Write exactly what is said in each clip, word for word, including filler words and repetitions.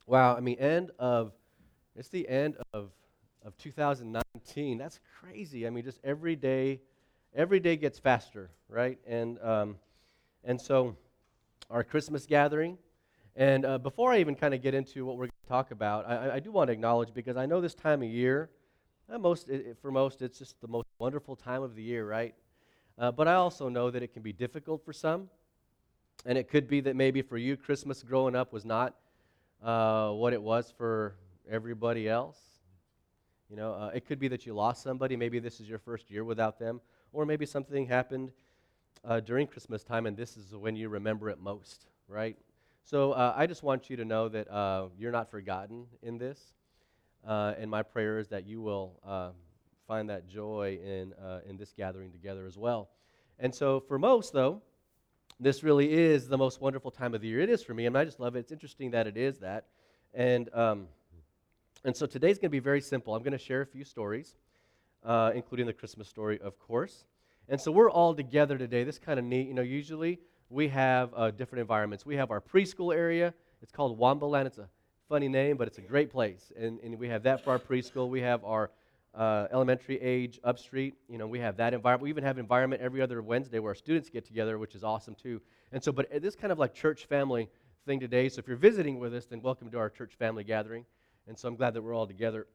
Wow, I mean, end of it's the end of of two thousand nineteen. That's crazy. I mean, just every day, every day gets faster, right? And um, and so our Christmas gathering. And uh, before I even kind of get into what we're going to talk about, I, I I do want to acknowledge because I know this time of year, uh, most i i- for most, it's just the most wonderful time of the year, right? Uh, but I also know that it can be difficult for some, and it could be that maybe for you, Christmas growing up was not uh, what it was for everybody else. You know, uh, it could be that you lost somebody. Maybe this is your first year without them, or maybe something happened uh, during Christmas time, and this is when you remember it most, right? So uh, I just want you to know that uh, you're not forgotten in this, uh, and my prayer is that you will uh, find that joy in uh, in this gathering together as well. And so for most, though, this really is the most wonderful time of the year. It is for me, and I just love it. It's interesting that it is that, and um, and so today's going to be very simple. I'm going to share a few stories, uh, including the Christmas story, of course. And so we're all together today. This is kind of neat. You know, usually we have uh, different environments. We have our preschool area. It's called Wambaland. It's a funny name, but it's a great place. And, and we have that for our preschool. We have our uh, elementary age upstreet. You know, we have that environment. We even have environment every other Wednesday where our students get together, which is awesome too. And so, but this kind of like church family thing today. So if you're visiting with us, then welcome to our church family gathering. And so I'm glad that we're all together.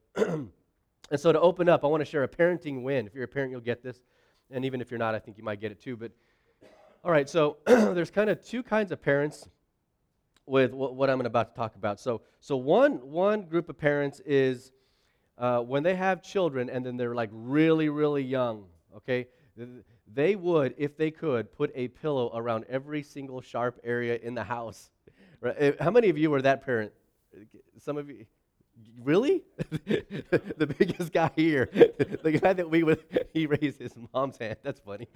And so to open up, I want to share a parenting win. If you're a parent, you'll get this. And even if you're not, I think you might get it too. But all right, so there's kind of two kinds of parents with what, what I'm about to talk about. So, so one one group of parents is uh, when they have children and then they're like really, really young, okay? th- They would, if they could, put a pillow around every single sharp area in the house. Right? Eh, How many of you were that parent? Some of you, really? The biggest guy here, the guy that we would, he raised his mom's hand. That's funny.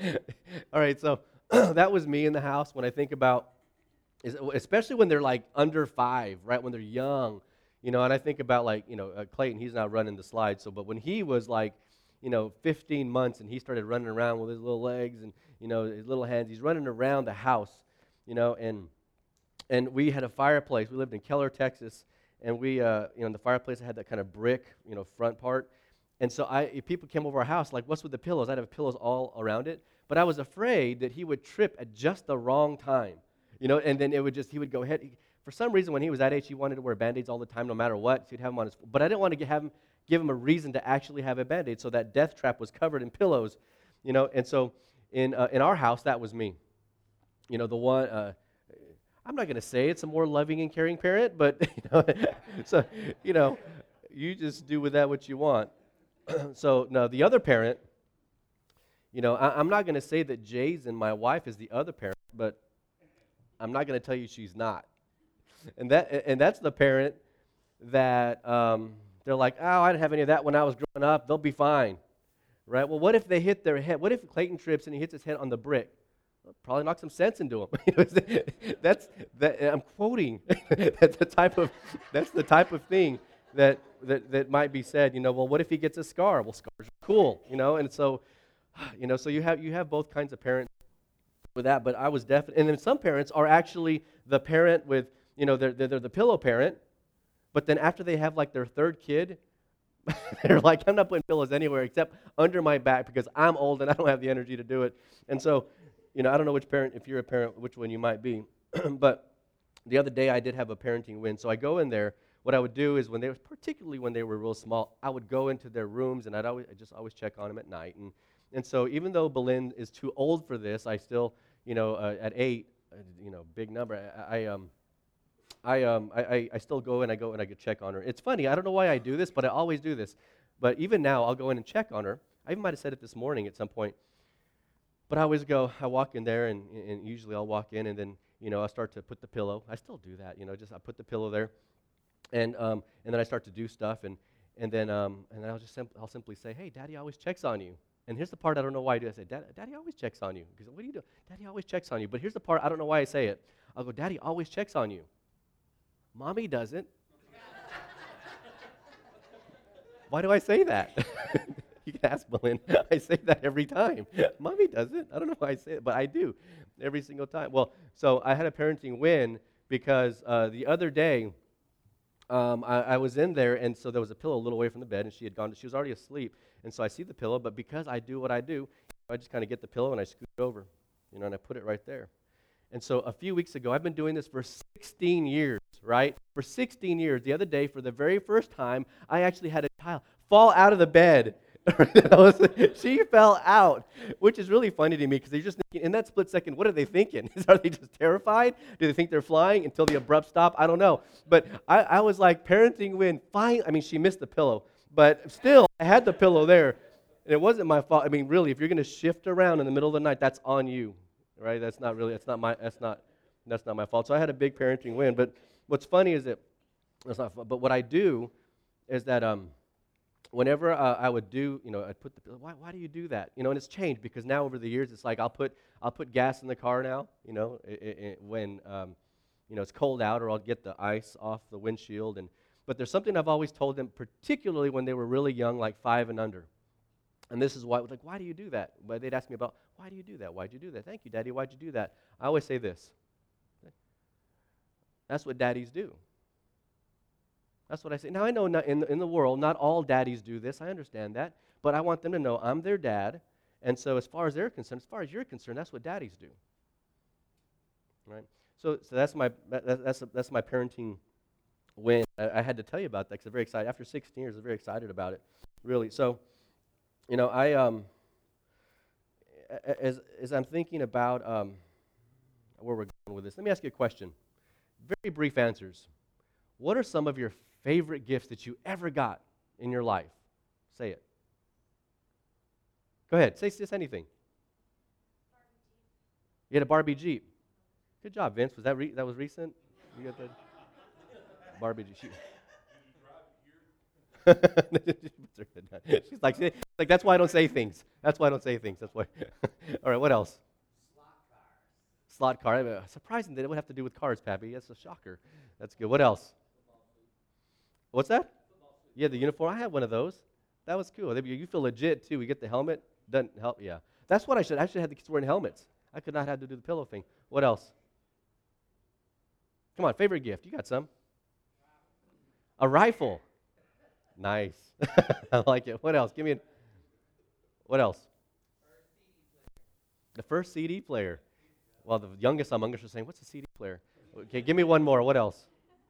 All right, so that was me in the house when I think about, is- especially when they're like under five, right? When they're young, you know. And I think about like, you know, uh, Clayton. He's not running the slide, so but when he was like, you know, fifteen months and he started running around with his little legs and you know his little hands, he's running around the house, you know, and and we had a fireplace. We lived in Keller, Texas, and we, uh, you know, in the fireplace, I had that kind of brick, you know, front part. And so I, if people came over our house, like, what's with the pillows? I'd have pillows all around it. But I was afraid that he would trip at just the wrong time, you know, and then it would just, he would go ahead. For some reason, when he was that age, he wanted to wear Band-Aids all the time, no matter what. So he'd have them on his, but I didn't want to get, have him, give him a reason to actually have a Band-Aid. So that death trap was covered in pillows, you know. And so in, uh, in our house, that was me. You know, the one, uh, I'm not going to say it's a more loving and caring parent, but you know, so you know, you just do with that what you want. So no, the other parent, you know, I, I'm not going to say that Jason, my wife, is the other parent, but I'm not going to tell you she's not. And that and that's the parent that um, they're like, oh, I didn't have any of that when I was growing up. They'll be fine, right? Well, what if they hit their head? What if Clayton trips and he hits his head on the brick? Probably knock some sense into him. that's that. I'm quoting. that's the type of that's the type of thing that, that that might be said. You know, well, what if he gets a scar? Well, scars are cool. You know, and so, you know, so you have you have both kinds of parents with that. But I was definitely, and then some parents are actually the parent with, you know, they're they're, they're the pillow parent. But then after they have like their third kid, they're like, I'm not putting pillows anywhere except under my back because I'm old and I don't have the energy to do it. And so, you know, I don't know which parent, if you're a parent, which one you might be. But the other day I did have a parenting win. So I go in there. What I would do is when they were, particularly when they were real small, I would go into their rooms and I'd always, I just always check on them at night. And and so even though Belen is too old for this, I still, you know, uh, at eight, uh, you know, big number, I, I um. I, um, I, I I still go and I go and I get check on her. It's funny. I don't know why I do this, but I always do this. But even now, I'll go in and check on her. I even might have said it this morning at some point. But I always go, I walk in there, and, and usually I'll walk in, and then, you know, I start to put the pillow. I still do that, you know, just I put the pillow there, and um, and then I start to do stuff, and and then um, and then I'll just sim- I'll simply say, hey, Daddy always checks on you. And here's the part I don't know why I do. I say, Dad, Daddy always checks on you. Because what do you do? Daddy always checks on you. But here's the part I don't know why I say it. I'll go, Daddy always checks on you. Mommy doesn't. Why do I say that? You can ask Belinda. I say that every time. Mommy doesn't. I don't know why I say it, but I do every single time. Well, so I had a parenting win because uh, the other day um, I, I was in there, and so there was a pillow a little away from the bed, and she had gone. She was already asleep, and so I see the pillow, but because I do what I do, I just kind of get the pillow and I scoot it over, you know, and I put it right there. And so a few weeks ago, I've been doing this for sixteen years, right? For sixteen years. The other day, for the very first time, I actually had a child fall out of the bed. She fell out, which is really funny to me because they're just thinking, in that split second, what are they thinking? Are they just terrified? Do they think they're flying until the abrupt stop? I don't know. But I, I was like, parenting win. Fine. I mean, she missed the pillow, but still, I had the pillow there. And it wasn't my fault. I mean, really, if you're going to shift around in the middle of the night, that's on you, right? That's not really, that's not my, that's not, that's not my fault. So I had a big parenting win. But what's funny is that, that's not, but what I do is that, um, whenever uh, I would do, you know, I'd put the, why, why do you do that? You know, and it's changed because now over the years, it's like I'll put, I'll put gas in the car now, you know, it, it, when, um, you know, it's cold out, or I'll get the ice off the windshield. And but there's something I've always told them, particularly when they were really young, like five and under. And this is why, like, why do you do that? But they'd ask me about, why do you do that? Why'd you do that? Thank you, Daddy. Why'd you do that? I always say this. That's what daddies do. That's what I say. Now, I know not in, the, in the world, not all daddies do this. I understand that. But I want them to know I'm their dad. And so as far as they're concerned, as far as you're concerned, that's what daddies do. Right? So so that's my that, that's a, that's my parenting win. I, I had to tell you about that because I'm very excited. After sixteen years, I'm very excited about it, really. So, you know, I um as as I'm thinking about um where we're going with this, let me ask you a question. Very brief answers. What are some of your favorite gifts that you ever got in your life? Say it. Go ahead. Say just anything. You had a Barbie Jeep. Good job, Vince. Was that re- that was recent? You got that Barbie Jeep. She's like, she's like, that's why I don't say things. That's why I don't say things. That's why. All right. What else? Slot car. Slot car. Surprising that it would have to do with cars, Pappy. That's a shocker. That's good. What else? What's that? Yeah, the uniform. I had one of those. That was cool. You feel legit, too. We get the helmet. Doesn't help. Yeah. That's what I should. I should have the kids wearing helmets. I could not have to do the pillow thing. What else? Come on, favorite gift. You got some. A rifle. Nice. I like it. What else? Give me a. What else? The first C D player. Well, the youngest among us are saying, what's a C D player? Okay, give me one more. What else?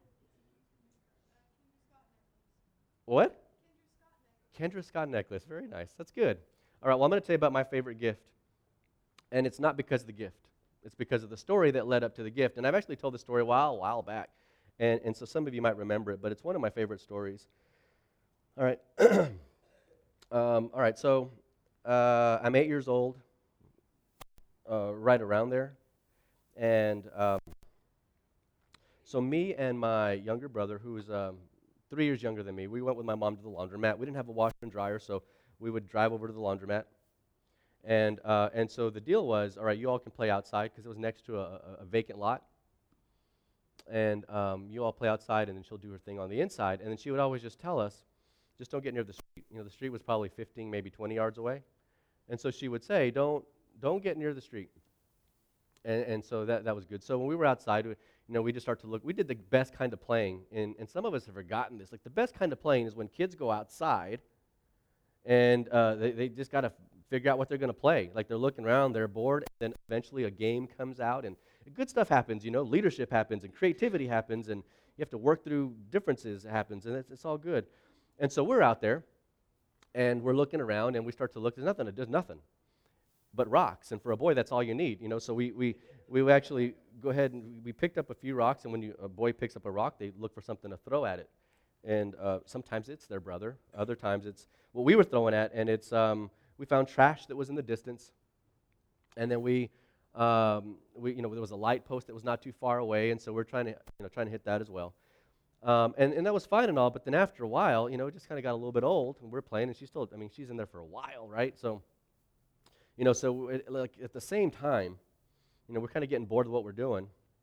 What? Kendra Scott necklace. Very nice. That's good. All right, well, I'm going to tell you about my favorite gift. And it's not because of the gift. It's because of the story that led up to the gift. And I've actually told the story a while, a while back. And, and so some of you might remember it, but it's one of my favorite stories. All right. um, all right, so uh, I'm eight years old, uh, right around there. And um, so me and my younger brother, who is um, three years younger than me, we went with my mom to the laundromat. We didn't have a washer and dryer, so we would drive over to the laundromat. And uh, and so the deal was, all right, you all can play outside because it was next to a, a, a vacant lot. And um, you all play outside, and then she'll do her thing on the inside. And then she would always just tell us, just don't get near the street. You know, the street was probably fifteen, maybe twenty yards away. And so she would say, don't don't get near the street. And, and so that, that was good. So when we were outside, we, you know, we just started to look. We did the best kind of playing, and, and some of us have forgotten this. Like the best kind of playing is when kids go outside, and uh, they, they just got to figure out what they're going to play. Like they're looking around, they're bored, and then eventually a game comes out, and good stuff happens, you know, leadership happens, and creativity happens, and you have to work through differences happens, and it's, it's all good. And so we're out there, and we're looking around, and we start to look, there's nothing, there's nothing but rocks, and for a boy, that's all you need, you know, so we we we actually go ahead and we picked up a few rocks, and when you, a boy picks up a rock, they look for something to throw at it, and uh, sometimes it's their brother, other times it's what we were throwing at, and it's, um, we found trash that was in the distance, and then we, um, we, you know, there was a light post that was not too far away, and so we're trying to, you know, trying to hit that as well, um, and and that was fine and all, but then after a while, you know, it just kind of got a little bit old, and we're playing, and she's still, I mean, she's in there for a while, right? So, you know, so it, like at the same time, you know, we're kind of getting bored of what we're doing.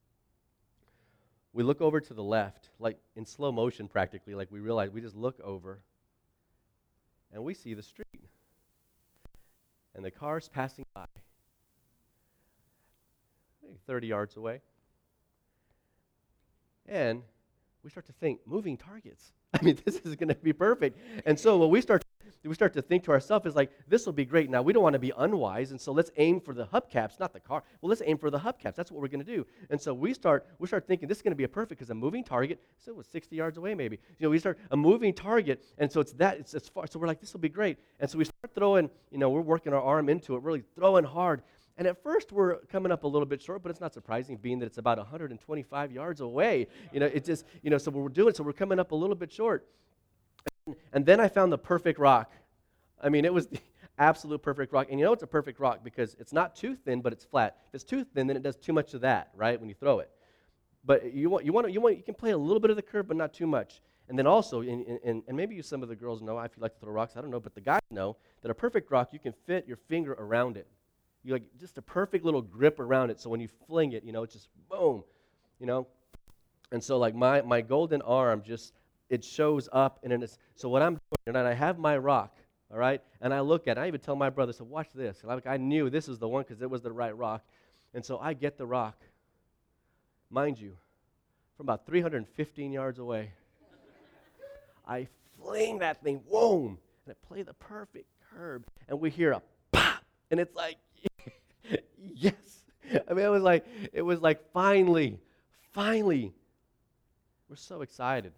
We look over to the left, like in slow motion practically, like we realize we just look over, and we see the street. And the car's passing by, maybe thirty yards away. And we start to think, moving targets. I mean, this is going to be perfect. And so what we start we start to think to ourselves is like, this will be great. Now, we don't want to be unwise, and so let's aim for the hubcaps, not the car. Well, let's aim for the hubcaps. That's what we're going to do. And so we start we start thinking this is going to be a perfect because a moving target, so it was sixty yards away maybe. You know, we start a moving target, and so it's that, it's as far. So we're like, this will be great. And so we start throwing, you know, we're working our arm into it, really throwing hard. And at first, we're coming up a little bit short, but it's not surprising, being that it's about one hundred twenty-five yards away. You know, it just, you know, so we're doing, so we're coming up a little bit short. And, and then I found the perfect rock. I mean, it was the absolute perfect rock. And you know it's a perfect rock because it's not too thin, but it's flat. If it's too thin, then it does too much of that, right, when you throw it. But you want, you want, you want, you can play a little bit of the curve, but not too much. And then also, and, and, and maybe you, some of the girls know, if you like to throw rocks, I don't know, but the guys know that a perfect rock, you can fit your finger around it. You like just a perfect little grip around it, so when you fling it, you know, it's just boom, you know. And so like my my golden arm just, it shows up, and it's, so what I'm doing, and I have my rock, all right, and I look at it. I even tell my brother, so watch this. And like I knew this was the one because it was the right rock, and so I get the rock, mind you, from about three hundred fifteen yards away. I fling that thing, whoa, and I play the perfect curve, and we hear a pop, and it's like, yes. I mean, it was like, it was like, finally, finally. We're so excited.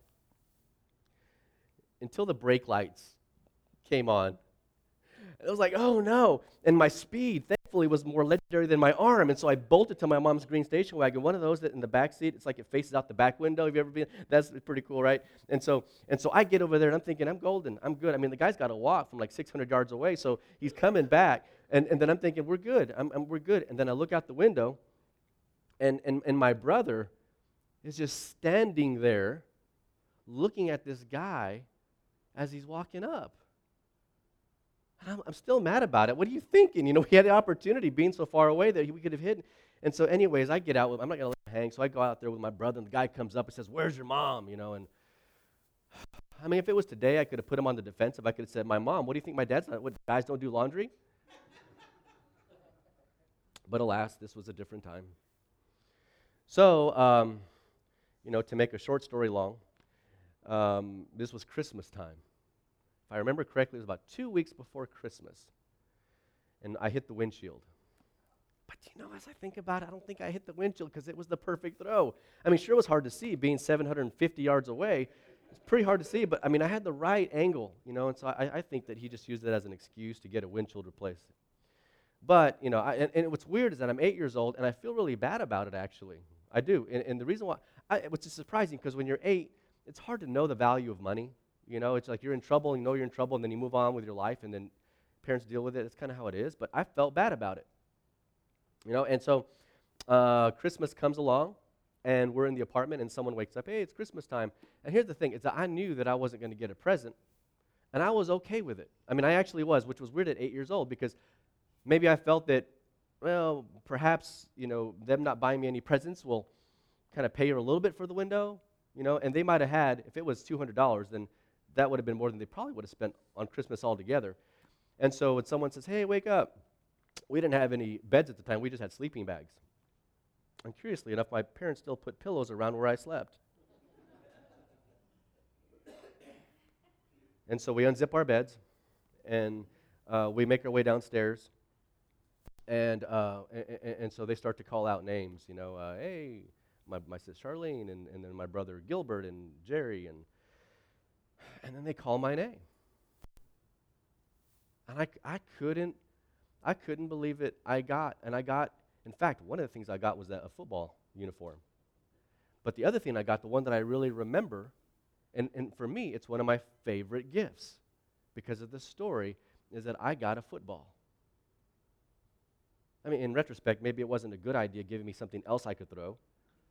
Until the brake lights came on. And it was like, oh no. And my speed, thankfully, was more legendary than my arm. And so I bolted to my mom's green station wagon, one of those that in the back seat, it's like it faces out the back window. Have you ever been? That's pretty cool, right? And so and so I get over there, and I'm thinking, I'm golden. I'm good. I mean, the guy's got to walk from like six hundred yards away, so he's coming back. And, and then I'm thinking, we're good. I'm, I'm, we're good. And then I look out the window, and, and, and my brother is just standing there looking at this guy as he's walking up. And I'm, I'm still mad about it. What are you thinking? You know, we had the opportunity being so far away that we could have hidden. And so anyways, I get out. With, I'm not going to let him hang. So I go out there with my brother, and the guy comes up and says, where's your mom? You know, and I mean, if it was today, I could have put him on the defensive. I could have said, my mom, what do you think my dad's not? What, guys don't do laundry? But alas, this was a different time. So, um, you know, to make a short story long, um, this was Christmas time. If I remember correctly, it was about two weeks before Christmas, and I hit the windshield. But, you know, as I think about it, I don't think I hit the windshield because it was the perfect throw. I mean, sure, it was hard to see being seven hundred fifty yards away. It's pretty hard to see, but, I mean, I had the right angle, you know, and so I, I think that he just used it as an excuse to get a windshield replaced. But, you know, I, and, and what's weird is that I'm eight years old, and I feel really bad about it, actually. I do. And, and the reason why, I, which is surprising, because when you're eight, it's hard to know the value of money. You know, it's like you're in trouble, you know you're in trouble, and then you move on with your life, and then parents deal with it. It's kind of how it is. But I felt bad about it. You know, and so uh, Christmas comes along, and we're in the apartment, and someone wakes up, hey, it's Christmas time. And here's the thing, is that I knew that I wasn't going to get a present, and I was okay with it. I mean, I actually was, which was weird at eight years old, because maybe I felt that, well, perhaps, you know, them not buying me any presents will kind of pay her a little bit for the window, you know, and they might have had, if it was two hundred dollars, then that would have been more than they probably would have spent on Christmas altogether. And so when someone says, hey, wake up, we didn't have any beds at the time, we just had sleeping bags. And curiously enough, my parents still put pillows around where I slept. And so we unzip our beds, and uh, we make our way downstairs. And, uh, and and so they start to call out names, you know, uh, hey, my, my sister Charlene, and, and then my brother Gilbert and Jerry, and and then they call my name. And I, I couldn't, I couldn't believe it. I got, and I got, in fact, one of the things I got was that a football uniform. But the other thing I got, the one that I really remember, and, and for me, it's one of my favorite gifts because of the story, is that I got a football. I mean, in retrospect, maybe it wasn't a good idea giving me something else I could throw.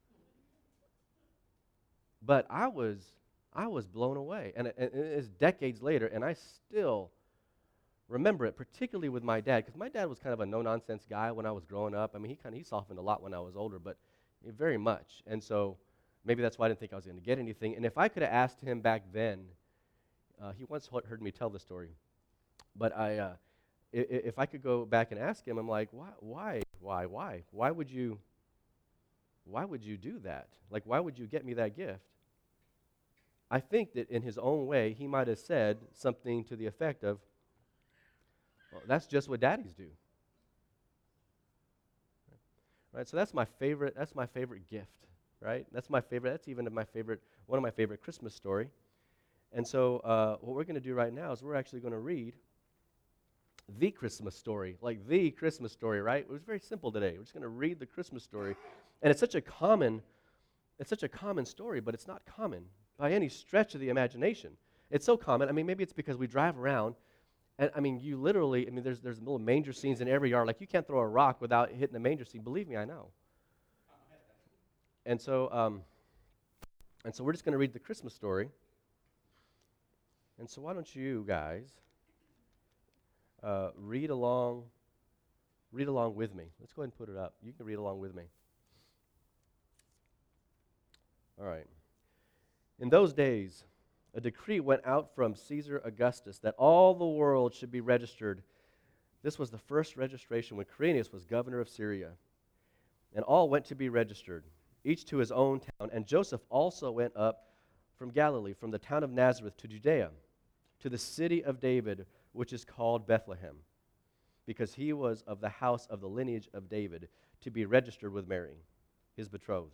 But I was, I was blown away. And it, and it's decades later, and I still remember it, particularly with my dad, because my dad was kind of a no-nonsense guy when I was growing up. I mean, he kind of, he softened a lot when I was older, but very much. And so maybe that's why I didn't think I was going to get anything. And if I could have asked him back then, uh, he once heard me tell the story, but I... Uh, If I could go back and ask him, I'm like, why, why, why, why? Why would you, why would you do that? Like, why would you get me that gift? I think that in his own way, he might have said something to the effect of, well, that's just what daddies do. Right? So that's my favorite, that's my favorite gift, right? That's my favorite, that's even my favorite, one of my favorite Christmas story. And so uh, what we're going to do right now is we're actually going to read the Christmas story, like the Christmas story, right? It was very simple today. We're just going to read the Christmas story. And it's such a common, it's such a common story, but it's not common by any stretch of the imagination. It's so common. I mean, maybe it's because we drive around, and I mean, you literally, I mean, there's there's little manger scenes in every yard. Like, you can't throw a rock without hitting a manger scene. Believe me, I know. And so, um, and so we're just going to read the Christmas story. And so why don't you guys uh, read along, read along with me. Let's go ahead and put it up. You can read along with me. All right. In those days, a decree went out from Caesar Augustus that all the world should be registered. This was the first registration when Quirinius was governor of Syria. And all went to be registered, each to his own town. And Joseph also went up from Galilee, from the town of Nazareth to Judea, to the city of David, which is called Bethlehem, because he was of the house of the lineage of David, to be registered with Mary, his betrothed,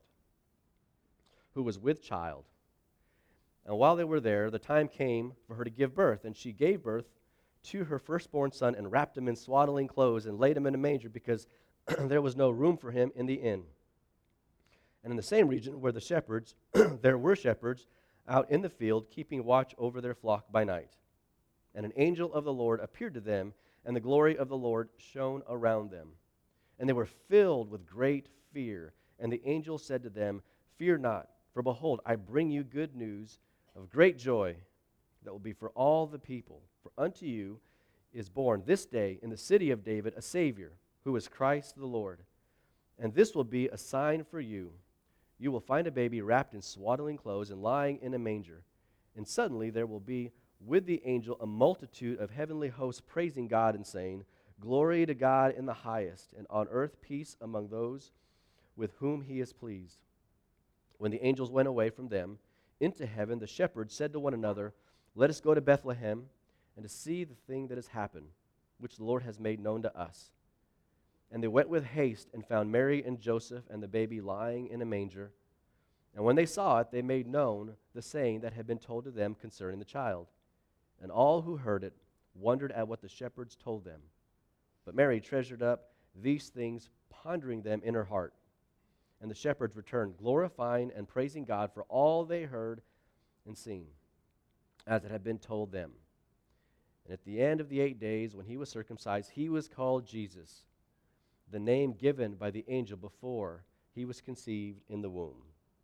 who was with child. And while they were there, the time came for her to give birth, and she gave birth to her firstborn son and wrapped him in swaddling clothes and laid him in a manger, because there was no room for him in the inn. And in the same region where the shepherds, there were shepherds out in the field, keeping watch over their flock by night. And an angel of the Lord appeared to them, and the glory of the Lord shone around them. And they were filled with great fear. And the angel said to them, "Fear not, for behold, I bring you good news of great joy that will be for all the people. For unto you is born this day in the city of David a Savior, who is Christ the Lord. And this will be a sign for you. You will find a baby wrapped in swaddling clothes and lying in a manger." And suddenly there will be with the angel a multitude of heavenly hosts praising God and saying, "Glory to God in the highest, and on earth peace among those with whom he is pleased." When the angels went away from them into heaven, the shepherds said to one another, "Let us go to Bethlehem and to see the thing that has happened, which the Lord has made known to us." And they went with haste and found Mary and Joseph and the baby lying in a manger. And when they saw it, they made known the saying that had been told to them concerning the child. And all who heard it wondered at what the shepherds told them. But Mary treasured up these things, pondering them in her heart. And the shepherds returned, glorifying and praising God for all they heard and seen, as it had been told them. And at the end of the eight days, when he was circumcised, he was called Jesus, the name given by the angel before he was conceived in the womb.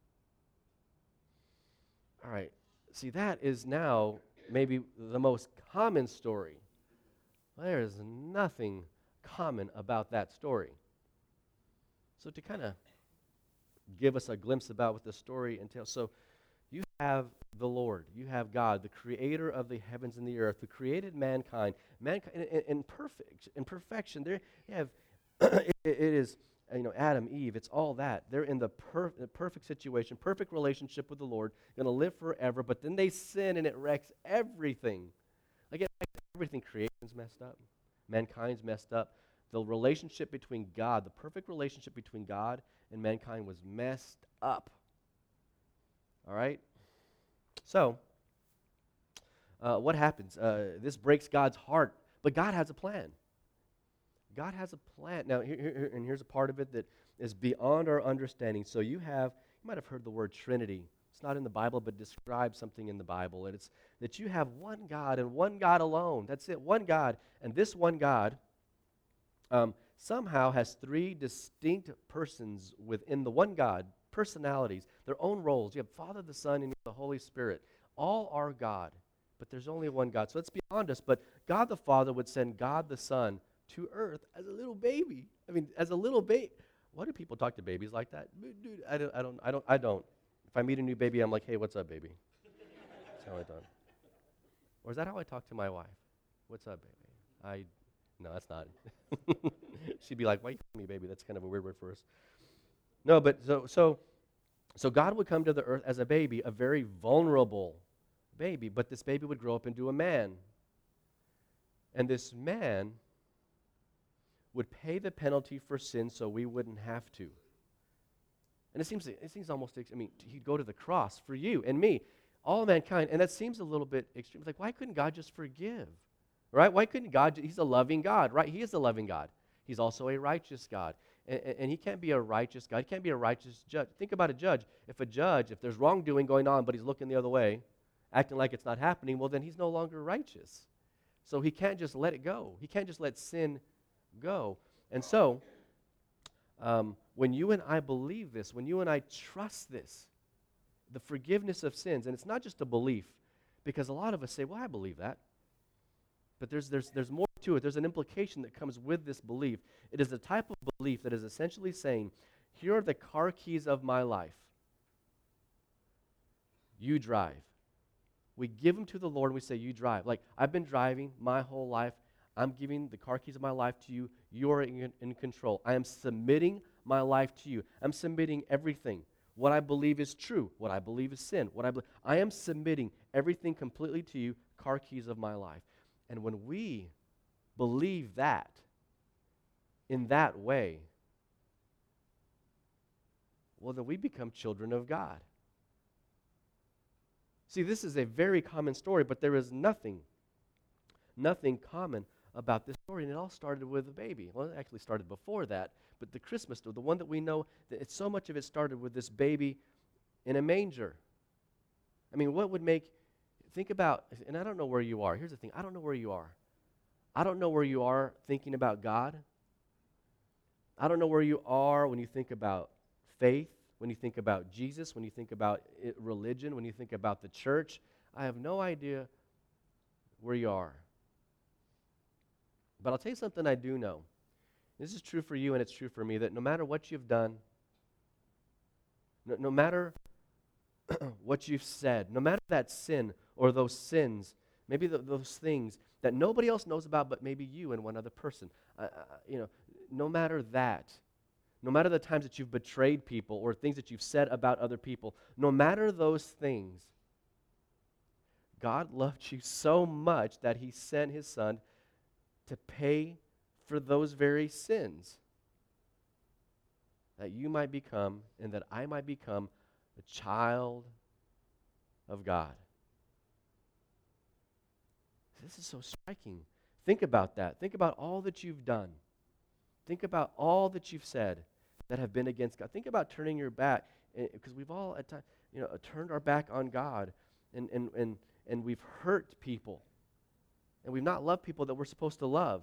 All right, see, that is now maybe the most common story. There is nothing common about that story. So to kind of give us a glimpse about what the story entails. So you have the Lord, you have God, the creator of the heavens and the earth, who created mankind, mankind in, in, in perfect, in perfection. There you have, it, it is, you know, Adam, Eve, it's all that. They're in the, perf- the perfect situation, perfect relationship with the Lord, going to live forever, but then they sin and it wrecks everything. Like, it wrecks everything. Creation's messed up. Mankind's messed up. The relationship between God, the perfect relationship between God and mankind was messed up. All right? So, uh, what happens? Uh, this breaks God's heart, but God has a plan. God has a plan. Now, here, here, and here's a part of it that is beyond our understanding. So you have, you might have heard the word Trinity. It's not in the Bible, but describes something in the Bible. And it's that you have one God and one God alone. That's it, one God. And this one God um, somehow has three distinct persons within the one God, personalities, their own roles. You have Father, the Son, and the Holy Spirit. All are God, but there's only one God. So it's beyond us. But God the Father would send God the Son to earth as a little baby. I mean, as a little baby. Why do people talk to babies like that? Dude, I don't, I don't, I don't, I don't. If I meet a new baby, I'm like, "Hey, what's up, baby?" That's how I talk. Or is that how I talk to my wife? "What's up, baby?" I, no, that's not. She'd be like, "Why you calling me baby?" That's kind of a weird word for us. No, but so, so, so God would come to the earth as a baby, a very vulnerable baby, but this baby would grow up into a man. And this man would pay the penalty for sin so we wouldn't have to. And it seems it seems almost, I mean, he'd go to the cross for you and me, all mankind, and that seems a little bit extreme. It's like, why couldn't God just forgive? Right? Why couldn't God, he's a loving God, right? He is a loving God. He's also a righteous God. And, and he can't be a righteous God. He can't be a righteous judge. Think about a judge. If a judge, if there's wrongdoing going on, but he's looking the other way, acting like it's not happening, well, then he's no longer righteous. So he can't just let it go. He can't just let sin go. And so, um, when you and I believe this, when you and I trust this, the forgiveness of sins, and it's not just a belief, because a lot of us say, well, I believe that. But there's, there's, there's more to it. There's an implication that comes with this belief. It is a type of belief that is essentially saying, here are the car keys of my life. You drive. We give them to the Lord and we say, you drive. Like, I've been driving my whole life. I'm giving the car keys of my life to you. You're in, in control. I am submitting my life to you. I'm submitting everything. What I believe is true. What I believe is sin. What I believe. I am submitting everything completely to you, car keys of my life. And when we believe that in that way, well, then we become children of God. See, this is a very common story, but there is nothing, nothing common about this story. And it all started with a baby. Well, it actually started before that, but the Christmas story, the one that we know, that it's so much of it started with this baby in a manger. I mean, what would make, think about, and I don't know where you are. Here's the thing, I don't know where you are. I don't know where you are thinking about God. I don't know where you are when you think about faith, when you think about Jesus, when you think about it, religion, when you think about the church. I have no idea where you are. But I'll tell you something I do know. This is true for you and it's true for me, that no matter what you've done, no, no matter what you've said, no matter that sin or those sins, maybe the, those things that nobody else knows about but maybe you and one other person, uh, uh, you know, no matter that, no matter the times that you've betrayed people or things that you've said about other people, no matter those things, God loved you so much that he sent his son to pay for those very sins, that you might become and that I might become a child of God. This is so striking. Think about that. Think about all that you've done. Think about all that you've said that have been against God. Think about turning your back, because we've all at times, you know, turned our back on God, and, and, and, and we've hurt people, and we've not loved people that we're supposed to love.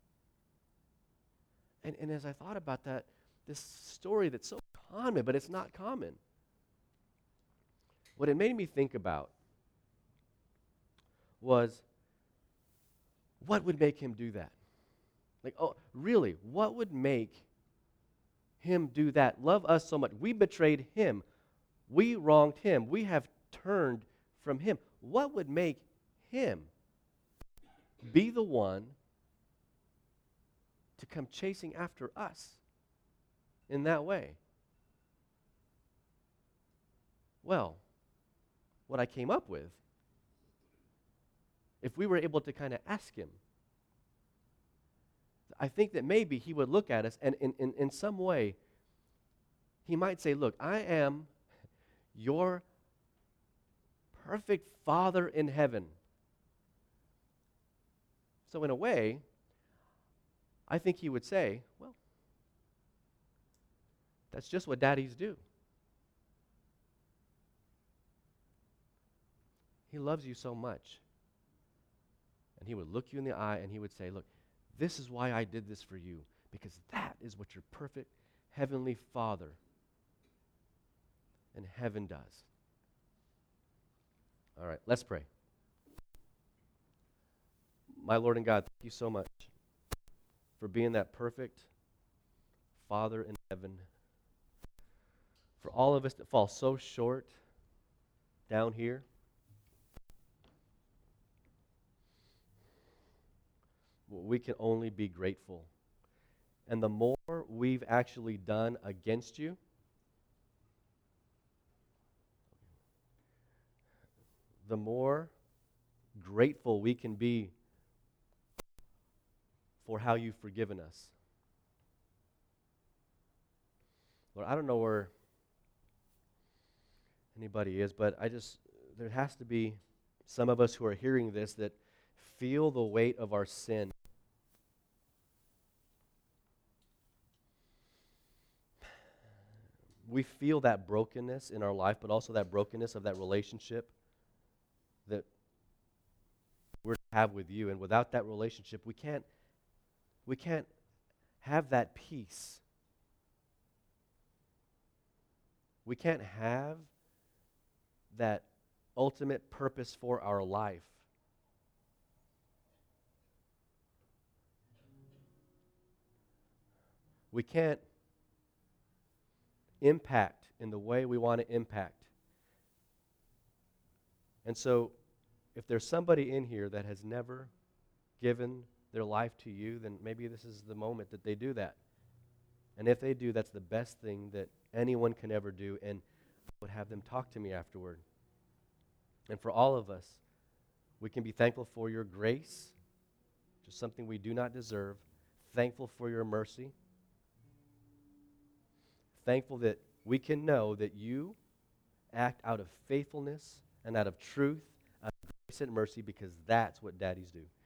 And, and as I thought about that, this story that's so common, but it's not common, what it made me think about was, what would make him do that? Like, oh, really, what would make him do that? Love us so much. We betrayed him. We wronged him. We have turned from him. What would make him be the one to come chasing after us in that way? Well, what I came up with, if we were able to kind of ask him, I think that maybe he would look at us and in, in, in some way, he might say, look, I am your perfect Father in heaven. So in a way, I think he would say, well, that's just what daddies do. He loves you so much. And he would look you in the eye and he would say, look, this is why I did this for you, because that is what your perfect heavenly Father in heaven does. All right, let's pray. My Lord and God, thank you so much for being that perfect Father in heaven. For all of us that fall so short down here, we can only be grateful. And the more we've actually done against you, the more grateful we can be for how you've forgiven us. Lord, I don't know where anybody is, but I just, there has to be some of us who are hearing this that feel the weight of our sin. We feel that brokenness in our life, but also that brokenness of that relationship that we're to have with you. And without that relationship, we can't we can't have that peace. We can't have that ultimate purpose for our life. We can't impact in the way we want to impact. And so, if there's somebody in here that has never given their life to you, then maybe this is the moment that they do that. And if they do, that's the best thing that anyone can ever do, and I would have them talk to me afterward. And for all of us, we can be thankful for your grace, which is something we do not deserve, thankful for your mercy, thankful that we can know that you act out of faithfulness and out of truth, out of grace and mercy, because that's what daddies do.